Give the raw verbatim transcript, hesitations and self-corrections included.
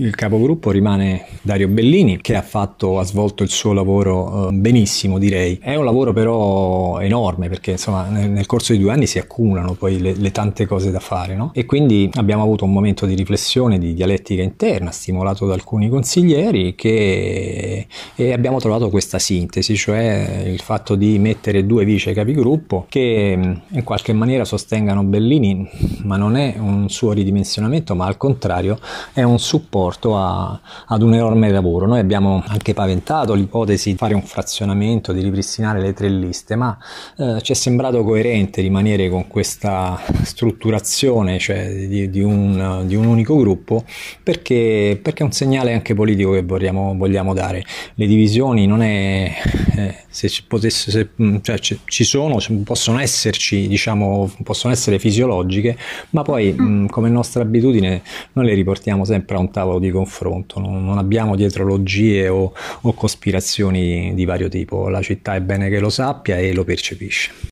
Il capogruppo rimane Dario Bellini, che ha fatto, ha svolto il suo lavoro eh, benissimo, direi. È un lavoro però enorme, perché insomma nel, nel corso di due anni si accumulano poi le, le tante cose da fare, no? E quindi abbiamo avuto un momento di riflessione, di dialettica interna, stimolato da alcuni consiglieri, che e abbiamo trovato questa sintesi, cioè il fatto di mettere due vice capigruppo che in qualche maniera sostengano Bellini, ma non è un suo ridimensionamento, ma al contrario è un supporto a, ad un enorme lavoro. Noi abbiamo anche paventato l'ipotesi di fare un frazionamento, di ripristinare le tre liste, ma eh, ci è sembrato coerente rimanere con questa strutturazione, cioè di, di, un, di un unico gruppo, perché, perché è un segnale anche politico che vogliamo, vogliamo dare. Le divisioni non è, eh, se ci potesse, se, cioè ci sono, possono esserci, diciamo, possono essere fisiologiche, ma poi mh, come nostra abitudine noi le riportiamo sempre a un tavolo di confronto, non, non abbiamo dietrologie o, o cospirazioni di vario tipo. La città è bene che lo sappia e lo percepisce.